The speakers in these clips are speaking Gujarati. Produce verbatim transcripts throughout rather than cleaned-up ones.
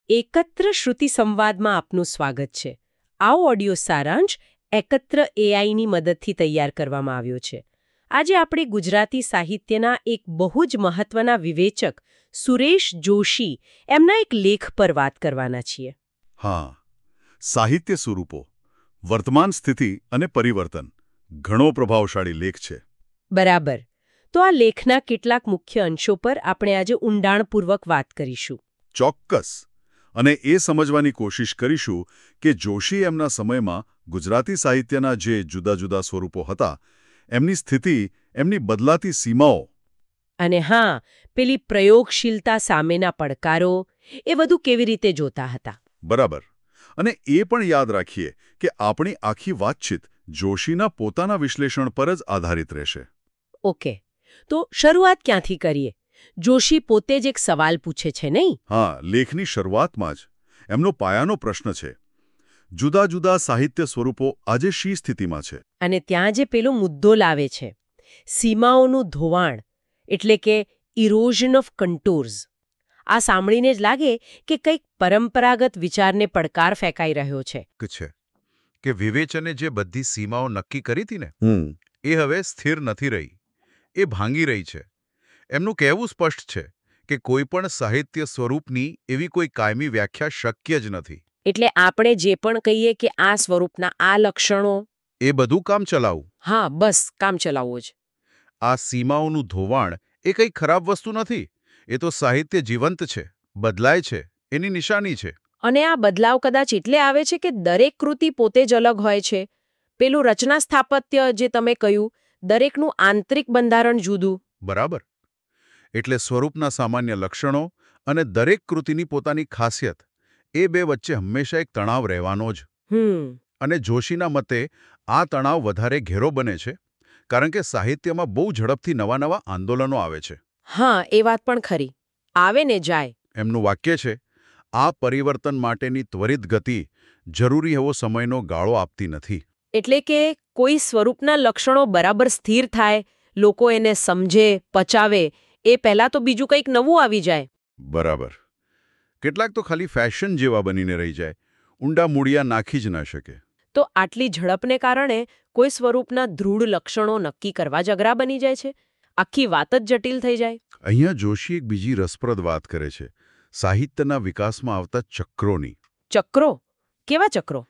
એકત્ર શ્રુતિ સંવાદમાં આપનું સ્વાગત છે. આ ઓડિયો સારાંશ એકત્ર એઆઈની મદદથી તૈયાર કરવામાં આવ્યો છે. આજે આપણે ગુજરાતી સાહિત્યના એક બહુ જ મહત્વના વિવેચક સુરેશ જોશી એમના એક લેખ પર વાત કરવાના છીએ. હા, સાહિત્ય સ્વરૂપો, વર્તમાન સ્થિતિ અને પરિવર્તન ઘણો પ્રભાવશાળી લેખ છે. બરાબર. તો આ લેખના કેટલાક મુખ્ય અંશો પર આપણે આજે ઊંડાણપૂર્વક વાત કરીશું. ચોક્કસ. અને એ સમજવાની કોશિશ કરીશું કે જોશી એમના સમયમાં ગુજરાતી સાહિત્યના જે જુદા જુદા સ્વરૂપો હતા એમની સ્થિતિ, એમની બદલાતી સીમાઓ અને હા, પેલી પ્રયોગશીલતા સામેના પડકારો એ બધું કેવી રીતે જોતા હતા. બરાબર. અને એ પણ યાદ રાખીએ કે આપણી આખી વાતચીત જોશીના પોતાના વિશ્લેષણ પર જ આધારિત રહેશે. ઓકે, તો શરૂઆત ક્યાંથી કરીએ? જોશી પોતે જ એક સવાલ પૂછે છે, નહીં? હા, લેખની શરૂઆતમાં જ એમનો પાયાનો પ્રશ્ન છે. જુદા જુદા સાહિત્ય સ્વરૂપો આજે શી સ્થિતિમાં છે? અને ત્યાં જે પેલો મુદ્દો લાવે છે, સીમાઓનું ધોવાણ, એટલે કે ઇરોઝન ઓફ કન્ટુર્સ. આ સાંભળીને જ લાગે કે કંઈક પરંપરાગત વિચારને પડકાર ફેંકાઈ રહ્યો છે. છે કે વિવેચને જે બધી સીમાઓ નક્કી કરી હતી ને, એ હવે સ્થિર નથી રહી, એ ભાંગી રહી છે. એમનું કહેવું સ્પષ્ટ છે કે કોઈ પણ સાહિત્ય સ્વરૂપની એવી કોઈ કાયમી વ્યાખ્યા શક્ય જ નથી. એટલે આપણે જે પણ કહીએ કે આ સ્વરૂપના આ લક્ષણો, એ બધું કામ ચલાવું. હા, બસ કામ ચલાવવું જ. આ સીમાઓનું ધોવાણ એ કંઈ ખરાબ વસ્તુ નથી. એ તો સાહિત્ય જીવંત છે, બદલાય છે, એની નિશાની છે. અને આ બદલાવ કદાચ એટલે આવે છે કે દરેક કૃતિ પોતે જ અલગ હોય છે. પેલું રચના સ્થાપત્ય જે તમે કહ્યું, દરેકનું આંતરિક બંધારણ જુદું. બરાબર. એટલે સ્વરૂપના સામાન્ય લક્ષણો અને દરેક કૃતિની પોતાની ખાસિયત, એ બે વચ્ચે હંમેશા એક તણાવ રહેવાનો જ. હમ અને જોશીના મતે આ તણાવ વધારે ઘેરો બને છે કારણ કે સાહિત્યમાં બહુ ઝડપથી નવા નવા આંદોલનો આવે છે. હા, એ વાત પણ ખરી. આવે ને જાય. એમનું વાક્ય છે, આ પરિવર્તન માટેની ત્વરિત ગતિ જરૂરી એવો સમયનો ગાળો આપતી નથી. એટલે કે કોઈ સ્વરૂપના લક્ષણો બરાબર સ્થિર થાય, લોકો એને સમજે, પચાવે, એ પહેલાં તો બીજું કંઈક નવું આવી જાય. બરાબર. કેટલાક તો ખાલી ફેશન જેવા બનીને રહી જાય, ઊંડા મૂળિયા નાખી જ ન શકે. તો આટલી ઝડપને કારણે કોઈ સ્વરૂપના દૃઢ લક્ષણો નક્કી કરવા જ અઘરા બની જાય છે. આખી વાત જ જટિલ થઈ જાય. અહીંયા જોશી એક બીજી રસપ્રદ વાત કરે છે, સાહિત્યના વિકાસમાં આવતા ચક્રોની. ચક્રો? કેવા ચક્રો?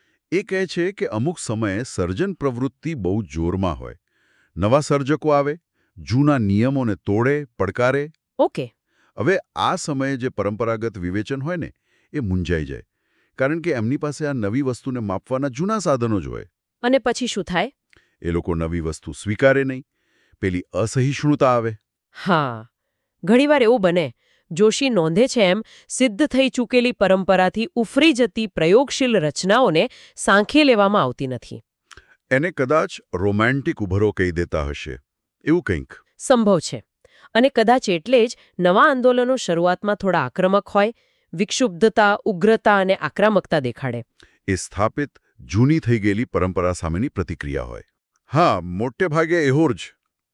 એ કહે છે કે અમુક સમયે સર્જન પ્રવૃત્તિ બહુ જોરમાં હોય. નવા સર્જકો આવે, જૂના નિયમોને તોડે, પડકારે. ઓકે. હવે આ સમયે જે પરંપરાગત વિવેચન હોય ને, એ મૂંઝાઈ જાય. કારણ કે એમની પાસે આ નવી વસ્તુને માપવાના જૂના સાધનો જ હોય. અને પછી શું થાય? એ લોકો નવી વસ્તુ સ્વીકારે નહીં. પેલી અસહિષ્ણુતા આવે. હા, ઘણીવાર એવું બને. જોશી નોંધે છે એમ સિદ્ધ થઈ ચૂકેલી પરંપરાથી ઉફરી જતી પ્રયોગશીલ રચનાઓને સાંખી લેવામાં આવતી નથી. એને કદાચ રોમેન્ટિક ઉભરો કહી દેતા હશે, એવું કંઈક. સંભવ છે. અને કદાચ એટલે જ નવા આંદોલનો શરૂઆતમાં થોડા આક્રમક હોય, વિક્ષુબ્ધતા, ઉગ્રતા અને આક્રમકતા દેખાડે. એ સ્થાપિત જૂની થઈ ગયેલી પરંપરા સામેની પ્રતિક્રિયા હોય. હા, મોટે ભાગે એવો જ.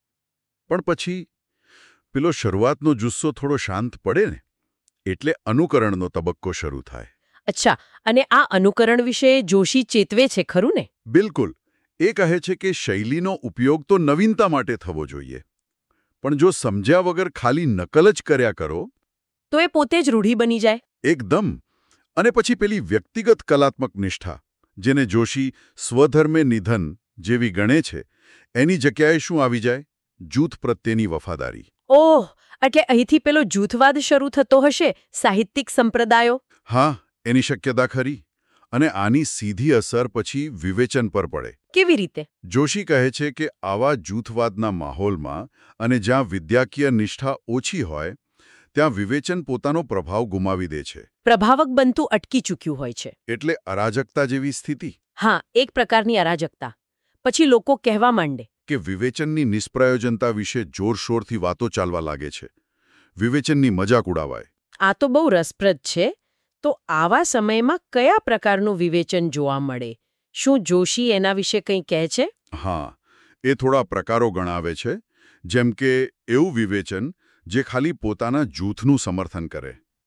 પણ પછી પેલો શરૂઆતનો જુસ્સો થોડો શાંત પડે ને, એટલે અનુકરણનો તબક્કો શરૂ થાય. અચ્છા, અને આ અનુકરણ વિશે જોશી ચેતવે છે ખરું ને? બિલકુલ. એ કહે છે કે શૈલીનો ઉપયોગ તો નવીનતા માટે થવો જોઈએ. પણ જો સમજ્યા વગર ખાલી નકલ જ કર્યા કરો, તો એ પોતે જ રૂઢી બની જાય. એકદમ. અને પછી પેલી વ્યક્તિગત કલાત્મક નિષ્ઠા, જેને જોશી સ્વધર્મે નિધન જેવી ગણે છે, એની જગ્યાએ શું આવી જાય? જૂથ પ્રત્યેની વફાદારી. ઓહ, એટલે અહીંથી પેલો જૂથવાદ શરૂ થતો હશે, સાહિત્યિક સંપ્રદાયો? હા, એની શક્યતા ખરી. અને આની સીધી અસર પછી વિવેચન પર પડે. કેવી રીતે? જોશી કહે છે કે આવા જૂથવાદના માહોલમાં અને જ્યાં વિદ્યાકીય નિષ્ઠા ઓછી હોય, ત્યાં વિવેચન પોતાનો પ્રભાવ ગુમાવી દે છે. પ્રભાવક બનતું અટકી ચૂક્યું હોય છે. એટલે અરાજકતા જેવી સ્થિતિ. હા, એક પ્રકારની અરાજકતા. પછી લોકો કહેવા માંડે કે વિવેચનની નિષ્પ્રયોજનતા વિશે જોરશોરથી વાતો ચાલવા લાગે છે. વિવેચનની મજાક ઉડાવાય. આ તો બહુ રસપ્રદ છે. તો આવા સમયમાં કયા પ્રકારનું વિવેચન જોવા મળે? શું જોશી એના વિશે કંઈ કહે છે? હા, એ થોડા પ્રકારો ગણાવે છે. જેમ કે એવું વિવેચન જે ખાલી પોતાના જૂથનું સમર્થન કરે.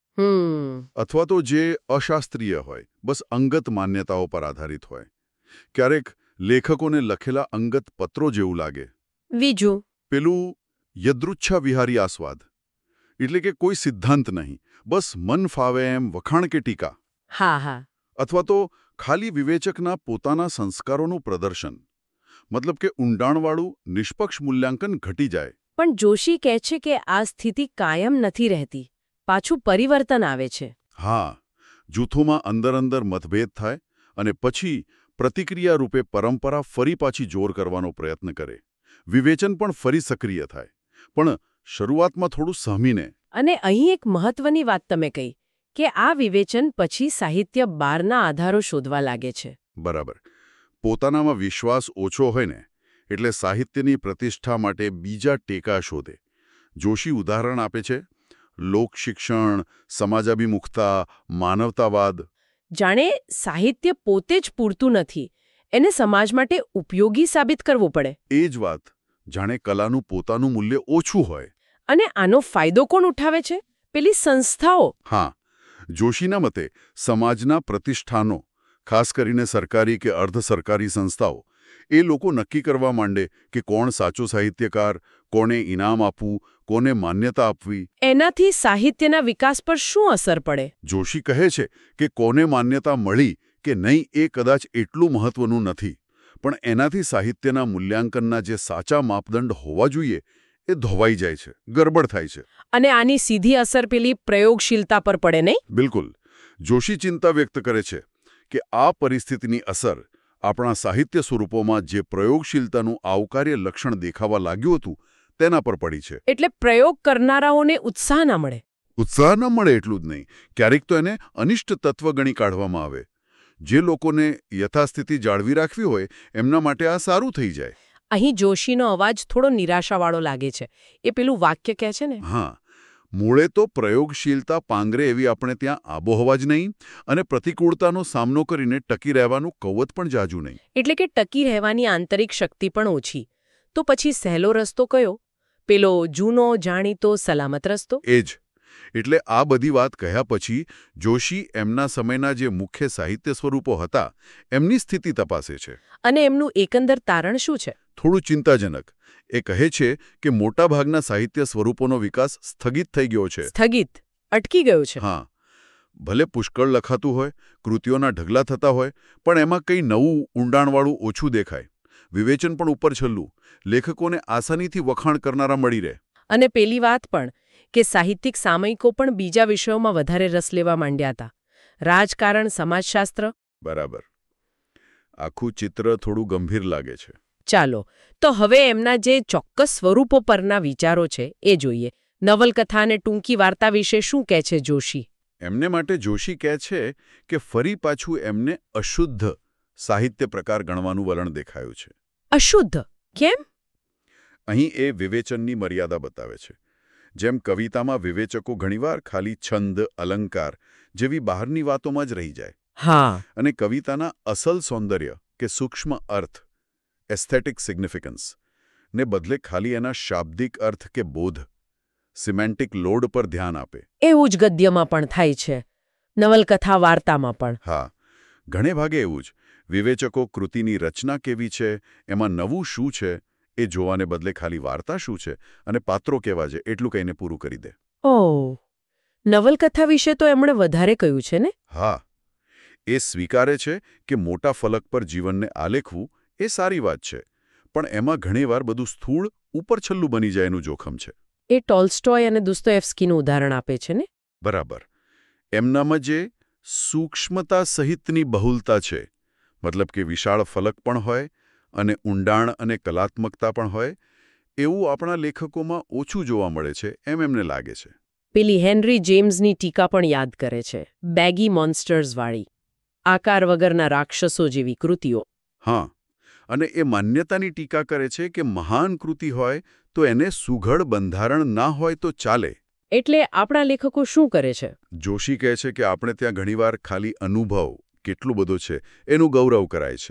હમ અથવા તો જે અશાસ્ત્રીય હોય, બસ અંગત માન્યતાઓ પર આધારિત હોય. ક્યારેક લેખકોને લખેલા અંગત પત્રો જેવું લાગે. બીજું પેલું યદૃચ્છા વિહારી આસ્વાદ, એટલે કે કોઈ સિદ્ધાંત નહીં, બસ મન ફાવે એમ વખાણ કે ટીકા. હા હા અથવા તો ખાલી વિવેચકના પોતાના સંસ્કારોનું પ્રદર્શન. મતલબ કે ઊંડાણવાળું નિષ્પક્ષ મૂલ્યાંકન ઘટી જાય. પણ જોશી કહે છે કે આ સ્થિતિ કાયમ નથી રહેતી, પાછું પરિવર્તન આવે છે. હા, જૂથોમાં અંદર અંદર મતભેદ થાય અને પછી પ્રતિક્રિયા રૂપે પરંપરા ફરી પાછી જોર કરવાનો પ્રયત્ન કરે. વિવેચન પણ ફરી સક્રિય થાય, પણ શરૂઆતમાં થોડું સહમીને. અને અહીં એક મહત્વની વાત તમે કહી કે આ વિવેચન પછી સાહિત્ય બહારના આધારો શોધવા લાગે છે. બરાબર. પોતાનામાં વિશ્વાસ ઓછો હોય ને એટલે સાહિત્યની પ્રતિષ્ઠા માટે બીજા ટેકા શોધે. જોશી ઉદાહરણ આપે છે લોકશિક્ષણ, સમાજાભિમુખતા, માનવતાવાદ. જાણે સાહિત્ય પોતે જ પૂરતું નથી, એને સમાજ માટે ઉપયોગી સાબિત કરવું પડે. એ જ વાત. જાણે કલાનું પોતાનું મૂલ્ય ઓછું હોય. અને આનો ફાયદો કોણ ઉઠાવે છે? પેલી સંસ્થાઓ. હા, જોશીના મતે સમાજના પ્રતિષ્ઠાનો, ખાસ કરીને સરકારી કે અર્ધ સરકારી સંસ્થાઓ, એ લોકો નક્કી કરવા માંડે કે કોણ સાચો સાહિત્યકાર, કોને ઇનામ આપવું, કોને માન્યતા આપવી. એનાથી સાહિત્યના વિકાસ પર શું અસર પડે? જોશી કહે છે કે કોને માન્યતા મળી કે નહીં એ કદાચ એટલું મહત્વનું નથી, પણ એનાથી સાહિત્યના મૂલ્યાંકનના જે સાચા માપદંડ હોવા જોઈએ એ ધોવાઈ જાય છે, ગરબડ થાય છે. અને આની સીધી અસર પેલી પ્રયોગશીલતા પર પડે નહીં? બિલકુલ. જોશી ચિંતા વ્યક્ત કરે છે કે આ પરિસ્થિતિની અસર આપણા સાહિત્ય સ્વરૂપોમાં જે પ્રયોગશીલતાનું આવકાર્ય લક્ષણ દેખાવા લાગ્યું હતું તેના પર પડી છે. એટલે પ્રયોગ કરનારાઓને ઉત્સાહ ના મળે. ઉત્સાહ ન મળે એટલું જ નહીં, ક્યારેક તો એને અનિષ્ટ તત્વ ગણી કાઢવામાં આવે. જે લોકોને યથાસ્થિતિ જાળવી રાખવી હોય એમના માટે આ સારું થઈ જાય. અહીં જોશીનો અવાજ થોડો નિરાશાવાળો લાગે છે. એ પેલું વાક્ય કહે છે ને, હા, મૂળે તો પ્રયોગશીલતા પાંગરે એવી આપણે ત્યાં આબોહવા જ નહીં, અને પ્રતિકૂળતાનો સામનો કરીને ટકી રહેવાનું કવત પણ જાજુ નહીં. એટલે કે ટકી રહેવાની આંતરિક શક્તિ પણ ઓછી. તો પછી સહેલો રસ્તો કયો? પેલો જૂનો જાણીતો સલામત રસ્તો? એ જ. એટલે આ બધી વાત કહ્યા પછી જોશી એમના સમયના જે મુખ્ય સાહિત્ય સ્વરૂપો હતા એમની સ્થિતિ તપાસે છે. અને એમનું એકંદર તારણ શું છે? થોડું ચિંતાજનક. એ કહે છે કે મોટાભાગના સાહિત્ય સ્વરૂપોનો વિકાસ સ્થગિત થઈ ગયો છે. સ્થગિત? અટકી ગયો છે? હા. ભલે પુષ્કળ લખાતું હોય, કૃતિઓના ઢગલા થતા હોય, પણ એમાં કંઈ નવું, ઊંડાણવાળું ઓછું દેખાય. વિવેચન પણ ઉપર છલ્લું. લેખકોને આસાનીથી વખાણ કરનારા મળી રહે. અને પેલી વાત પણ કે સાહિત્યિક સામયિકો પણ બીજા વિષયોમાં વધારે રસ લેવા માંડ્યા હતા. રાજકારણ, સમાજશાસ્ત્ર. બરાબર. આખું ચિત્ર થોડું ગંભીર લાગે છે. ચાલો, તો હવે એમના જે ચોક્કસ સ્વરૂપો પરના વિચારો છે એ જોઈએ. નવલકથા અને ટૂંકી વાર્તા વિશે શું કહે છે જોશી? એમને માટે જોશી કહે છે કે ફરી પાછું એમને અશુદ્ધ સાહિત્ય પ્રકાર ગણવાનું વલણ દેખાયું છે. અશુદ્ધ? કેમ? અહીં એ વિવેચનની મર્યાદા બતાવે છે. જેમ કવિતામાં વિવેચકો ઘણીવાર ખાલી છંદ, અલંકાર જેવી બહારની વાતોમાં જ રહી જાય. હા. અને કવિતાના અસલ સૌંદર્ય કે સૂક્ષ્મ અર્થ, એસ્થેટિક સિગ્નિફિકન્સ, ને બદલે ખાલી એના શાબ્દિક અર્થ કે બોધ, સિમેન્ટિક લોડ પર ધ્યાન આપે. એવું જ ગદ્યમાં પણ થાય છે, નવલકથા વાર્તામાં પણ. હા, ઘણે ભાગે એવું જ. વિવેચકો કૃતિની રચના કેવી છે, એમાં નવું શું છે એ જોવાને બદલે ખાલી વાર્તા શું છે અને પાત્રો કેવા છે એટલું કહીને પૂરું કરી દે. ઓહ, નવલકથા વિશે તો એમણે વધારે કહ્યું છે ને? હા, એ સ્વીકારે છે કે મોટા ફલક પર જીવનને આલેખવું એ સારી વાત છે, પણ એમાં ઘણીવાર બધું સ્થૂળ, ઉપરછલ્લું બની જાય એનું જોખમ છે. એ ટોલ્સ્ટોય અને દોસ્તોયેવ્સ્કીનું ઉદાહરણ આપે છે ને? બરાબર. એમનામાં જે સૂક્ષ્મતા સહિતની બહુલતા છે, મતલબ કે વિશાળ ફલક પણ હોય અને ઊંડાણ અને કલાત્મકતા પણ હોય, એવું આપણા લેખકોમાં ઓછું જોવા મળે છે એમ એમને લાગે છે. પેલી હેનરી જેમ્સની ટીકા પણ યાદ કરે છે, બેગી મોન્સ્ટર્સવાળી, આકાર વગરના રાક્ષસો જેવી કૃતિઓ. હા, અને એ માન્યતાની ટીકા કરે છે કે મહાન કૃતિ હોય તો એને સુઘડ બંધારણ ના હોય તો ચાલે. એટલે આપણા લેખકો શું કરે છે? જોશી કહે છે કે આપણે ત્યાં ઘણીવાર ખાલી અનુભવ કેટલું બધો છે એનું ગૌરવ કરાય છે,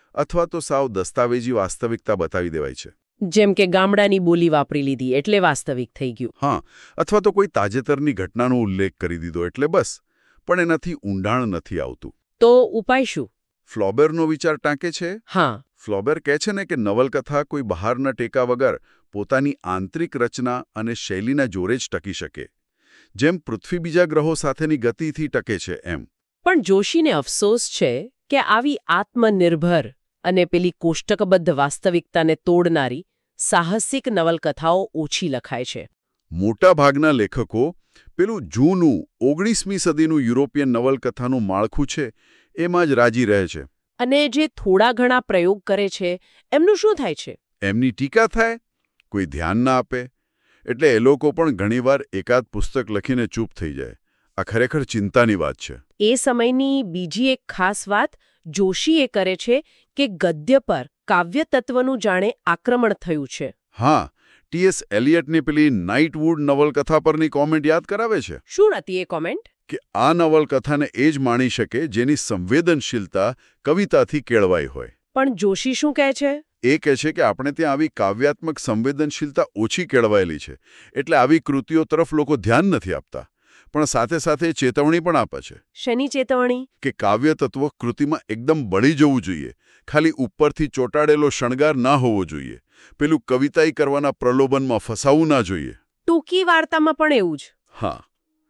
અથવા તો સાવ દસ્તાવેજી વાસ્તવિકતા બતાવી દેવાય છે. જેમ કે ગામડાની બોલી વાપરી લીધી એટલે વાસ્તવિક થઈ ગયું. હા, અથવા તો કોઈ તાજેતરની ઘટનાનો ઉલ્લેખ કરી દીધો એટલે બસ. પણ એનાથી ઊંડાણ નથી આવતું. તો ઉપાય શું? ફ્લોબેરનો વિચાર ટાંકે છે. હા, ફ્લોબેર કહે છે ને કે નવલકથા કોઈ બહારના ટેકા વગર પોતાની આંતરિક રચના અને શૈલીના જોરે જ ટકી શકે. જેમ પૃથ્વી બીજા ગ્રહો સાથેની ગતિથી ટકે છે એમ. પણ જોશીને અફસોસ છે કે આવી આત્મનિર્ભર અને પેલી કોષ્ટકબદ્ધ વાસ્તવિકતાને તોડનારી સાહસિક નવલકથાઓ ઓછી લખાય છે. મોટા ભાગના લેખકો પેલું જૂનું ઓગણીસમી સદીનું યુરોપિયન નવલકથાનું માળખું છે એમાં જ રાજી રહે છે. અને જે થોડા ઘણા પ્રયોગ કરે છે એમનું શું થાય છે? એમની ટીકા થાય, કોઈ ધ્યાન ના આપે. એટલે એ લોકો પણ ઘણીવાર એકાદ પુસ્તક લખીને ચૂપ થઈ જાય. આ ખરેખર ચિંતાની વાત છે. એ સમયની બીજી એક ખાસ વાત જોશી એ કરે છે કે ગદ્ય પર કાવ્ય તત્વનું જાણે આક્રમણ થયું છે. હા, ટીએસ એલિયટની પેલી નાઇટવુડ નવલકથા પરની કોમેન્ટ યાદ કરાવે છે. શું હતી એ કોમેન્ટ? કે આ નવલકથાને એ જ માણી શકે જેની સંવેદનશીલતા કવિતાથી કેળવાઈ હોય. પણ જોશી શું કહે છે? એ કહે છે કે આપણે ત્યાં આવી કાવ્યાત્મક સંવેદનશીલતા ઓછી કેળવાયેલી છે. એટલે આવી કૃતિઓ તરફ લોકો ધ્યાન નથી આપતા. પણ સાથે સાથે ચેતવણી પણ આપે છે. શેની ચેતવણી? કે કાવ્ય તત્વ કૃતિમાં એકદમ બળી જવું જોઈએ. ખાલી ઉપરથી ચોંટાડેલો શણગાર ના હોવો જોઈએ. પેલું કવિતાઈ કરવાના પ્રલોભનમાં ફસાવું ના જોઈએ. ટૂંકી વાર્તામાં પણ એવું જ. હા,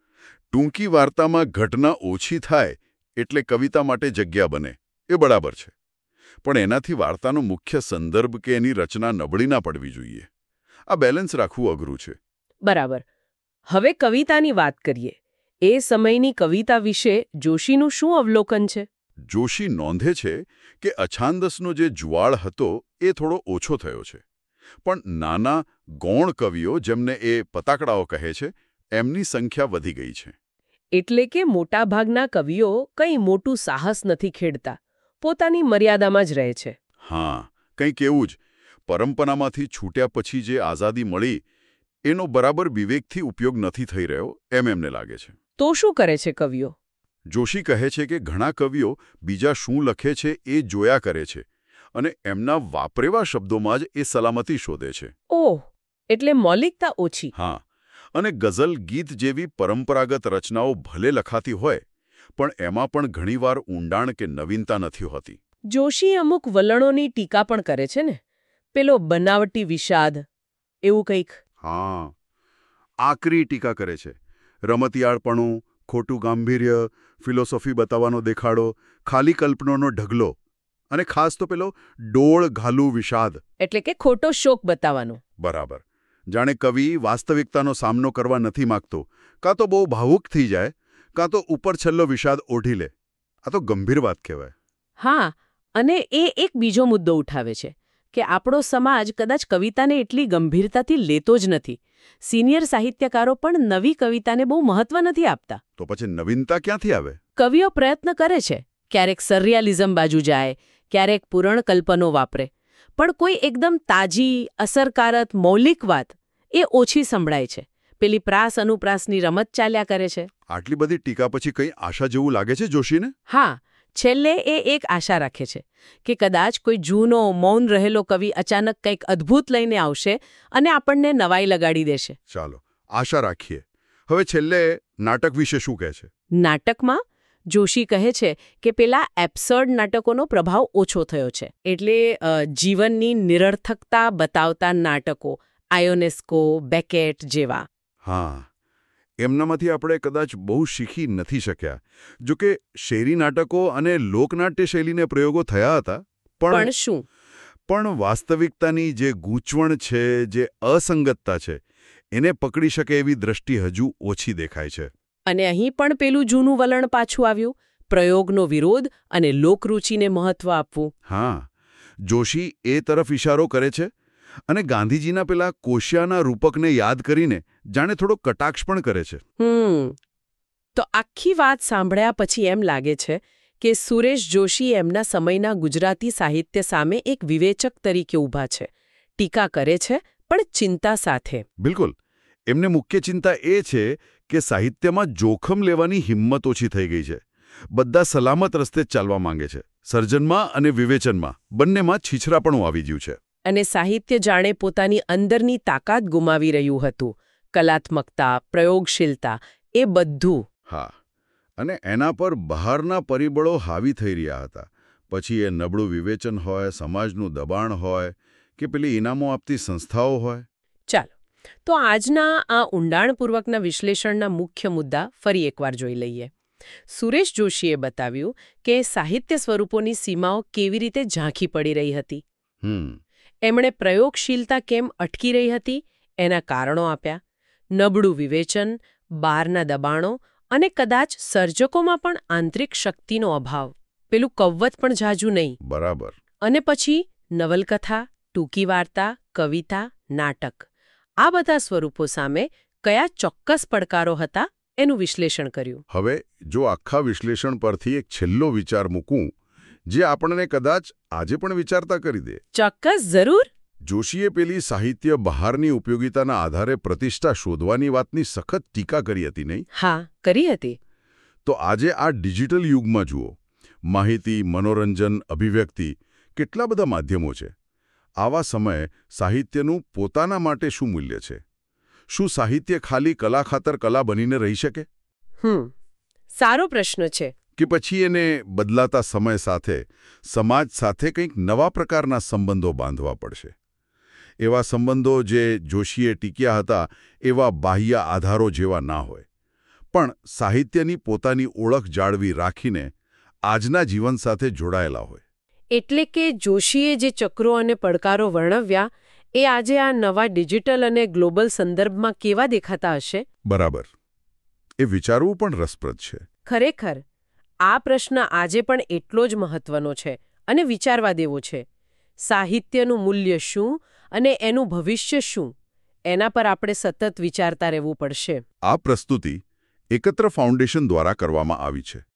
ટૂંકી વાર્તામાં ઘટના ઓછી થાય એટલે કવિતા માટે જગ્યા બને, એ બરાબર છે. પણ એનાથી વાર્તાનો મુખ્ય સંદર્ભ કે એની રચના નબળી ના પડવી જોઈએ. આ બેલેન્સ રાખવું અઘરું છે. બરાબર. હવે કવિતાની વાત કરીએ. એ સમયની કવિતા વિશે જોશીનું શું અવલોકન છે? જોશી નોંધે છે કે અછાંદસનો જે જુવાળ હતો એ થોડો ઓછો થયો છે. પણ નાના ગૌણ કવિઓ, જેમને એ પતાકડાઓ કહે છે, એમની સંખ્યા વધી ગઈ છે. એટલે કે મોટાભાગના કવિઓ કંઈ મોટું સાહસ નથી ખેડતા, પોતાની મર્યાદામાં જ રહે છે. હા, કંઈક એવું જ. પરંપરામાંથી છૂટ્યા પછી જે આઝાદી મળી એનો બરાબર વિવેકથી ઉપયોગ નથી થઈ રહ્યો એમ એમને લાગે છે. તો શું કરે છે કવિઓ? જોશી કહે છે કે ઘણા કવિઓ બીજા શું લખે છે એ જોયા કરે છે અને એમના વાપરેવા શબ્દોમાં જ એ સલામતી શોધે છે. ઓહ, એટલે મૌલિકતા ઓછી. હા, અને ગઝલ ગીત જેવી પરંપરાગત રચનાઓ ભલે લખાતી હોય પણ એમાં પણ ઘણીવાર ઊંડાણ કે નવીનતા નથી હોતી. જોશી અમુક વલણોની ટીકા પણ કરે છે ને, પેલો બનાવટી વિષાદ એવું કંઈક. હા, આકરી ટીકા કરે છે. રમતિયાળપણું, ખોટું ગાંભીર્ય, ફિલોસોફી બતાવવાનો દેખાડો, ખાલી કલ્પનાનો ઢગલો અને ખાસ તો પેલો ડોળ ઘાલું વિષાદ. એટલે કે ખોટો શોક બતાવવાનો. બરાબર. જાણે કવિ વાસ્તવિકતાનો સામનો કરવા નથી માગતો. કાં તો બહુ ભાવુક થઈ જાય, કાં તો ઉપર છેલ્લો વિષાદ ઓઢી લે. આ તો ગંભીર વાત કહેવાય. હા, અને એ એક બીજો મુદ્દો ઉઠાવે છે કે આપણો સમાજ કદાચ કવિતાને એટલી ગંભીરતાથી લેતો જ નથી. સિનિયર સાહિત્યકારો પણ નવી કવિતાને બહુ મહત્વ નથી આપતા. તો પછી નવીનતા ક્યાંથી આવે? કવિઓ પ્રયત્ન કરે છે, ક્યારેક સર્રિયાલિઝમ બાજુ જાય, ક્યારેક પુરાણ કલ્પનો વાપરે, પણ કોઈ એકદમ તાજી, અસરકારક, મૌલિક વાત એ ઓછી સંભળાય છે. પેલી પ્રાસ અનુપ્રાસની રમત ચાલ્યા કરે છે. આટલી બધી ટીકા પછી કંઈ આશા જેવું લાગે છે જોશીને? હા, છેલ્લે એ એક આશા રાખે છે કે કદાચ કોઈ જૂનો મૌન રહેલો કવિ અચાનક કંઈક અદ્ભુત લઈને આવશે અને આપણને નવાઈ લગાડી દેશે. ચાલો, આશા રાખીએ. હવે છેલ્લે નાટક વિશે શું કહે છે? નાટકમાં જોશી કહે છે કે પેલા એબ્સર્ડ નાટકોનો પ્રભાવ ઓછો થયો છે. એટલે જીવનની નિરર્થકતા બતાવતા નાટકો, આયોનેસ્કો, બેકેટ જેવા. હા, એમનામાંથી આપણે કદાચ બહુ શીખી નથી શક્યા. જોકે શેરી નાટકો અને લોકનાટ્ય શૈલીને પ્રયોગો થયા હતા. પણ શું? પણ વાસ્તવિકતાની જે ગૂંચવણ છે, જે અસંગતતા છે, એને પકડી શકે એવી દ્રષ્ટિ હજુ ઓછી દેખાય છે. અને અહીં પણ પેલું જૂનું વલણ પાછું આવ્યું, પ્રયોગનો વિરોધ અને લોકરુચિને મહત્વ આપવું. હા, જોશી એ તરફ ઇશારો કરે છે અને ગાંધીજીના પેલા કોશિયાના રૂપકને યાદ કરીને જાણે થોડો કટાક્ષ પણ કરે છે. હમ તો આખી વાત સાંભળ્યા પછી એમ લાગે છે કે સુરેશ જોશી એમના સમયના ગુજરાતી સાહિત્ય સામે એક વિવેચક તરીકે ઊભા છે. ટીકા કરે છે, પણ ચિંતા સાથે. બિલકુલ. એમને મુખ્ય ચિંતા એ છે કે સાહિત્યમાં જોખમ લેવાની હિંમત ઓછી થઈ ગઈ છે. બધા સલામત રસ્તે જ ચાલવા માંગે છે. સર્જનમાં અને વિવેચનમાં બંનેમાં છીછરાપણું આવી ગયું છે. અને સાહિત્ય જાણે પોતાની અંદરની તાકાત ગુમાવી રહ્યું હતું. કલાત્મકતા, પ્રયોગશીલતા એ બધું. હા, અને એના પર બહારના પરિબળો હાવી થઈ રહ્યા હતા. પછી એ નબળું વિવેચન હોય, સમાજનું દબાણ હોય કે પેલી ઇનામો આપતી સંસ્થાઓ હોય. ચાલો, તો આજના આ ઊંડાણપૂર્વકના વિશ્લેષણના મુખ્ય મુદ્દા ફરી એકવાર જોઈ લઈએ. સુરેશ જોશીએ બતાવ્યું કે સાહિત્ય સ્વરૂપોની સીમાઓ કેવી રીતે ઝાંખી પડી રહી હતી. હમ એમણે પ્રયોગશીલતા કેમ અટકી રહી હતી એના કારણો આપ્યા. નબળું વિવેચન, બહારના દબાણો અને કદાચ સર્જકોમાં પણ આંતરિક શક્તિનો અભાવ. પેલું કવવત પણ ઝાઝું નહીં. બરાબર. અને પછી નવલકથા, ટૂંકી વાર્તા, કવિતા, નાટક. આ બધા સ્વરૂપો સામે કયા ચોક્કસ પડકારો હતા એનું વિશ્લેષણ કર્યું. હવે જો આખા વિશ્લેષણ પરથી એક છેલ્લો વિચાર મૂકું, જે આપણને કદાચ આજે પણ વિચારતા કરી દે. ચોક્કસ, જરૂર. જોશીએ પેલી સાહિત્ય બહારની ઉપયોગિતાના આધારે પ્રતિષ્ઠા શોધવાની વાતની સખત ટીકા કરી હતી, નહીં? હા, કરી હતી. તો આજે આ ડિજિટલ યુગમાં જુઓ, માહિતી, મનોરંજન, અભિવ્યક્તિ, કેટલા બધા માધ્યમો છે. આવા સમયે સાહિત્યનું પોતાના માટે શું મૂલ્ય છે? શું સાહિત્ય ખાલી કલા ખાતર કલા બનીને રહી શકે? હમ સારો પ્રશ્ન છે. કે પછી એને બદલાતા સમય સાથે, સમાજ સાથે કંઈક નવા પ્રકારના સંબંધો બાંધવા પડશે? એવા સંબંધો જે જોશીએ ટીક્યા હતા એવા બાહ્ય આધારો જેવા ના હોય, પણ સાહિત્યની પોતાની ઓળખ જાળવી રાખીને આજના જીવન સાથે જોડાયેલા હોય. એટલે કે જોશીએ જે ચક્રો અને પડકારો વર્ણવ્યા એ આજે આ નવા ડિજિટલ અને ગ્લોબલ સંદર્ભમાં કેવા દેખાતા હશે? બરાબર. એ વિચારવું પણ રસપ્રદ છે. ખરેખર આ પ્રશ્ન આજે પણ એટલો જ મહત્વનો છે અને વિચારવા દેવો છે. સાહિત્યનું મૂલ્ય શું અને એનું ભવિષ્ય શું, એના પર આપણે સતત વિચારતા રહેવું પડશે. આ પ્રસ્તુતિ એકત્ર ફાઉન્ડેશન દ્વારા કરવામાં આવી છે.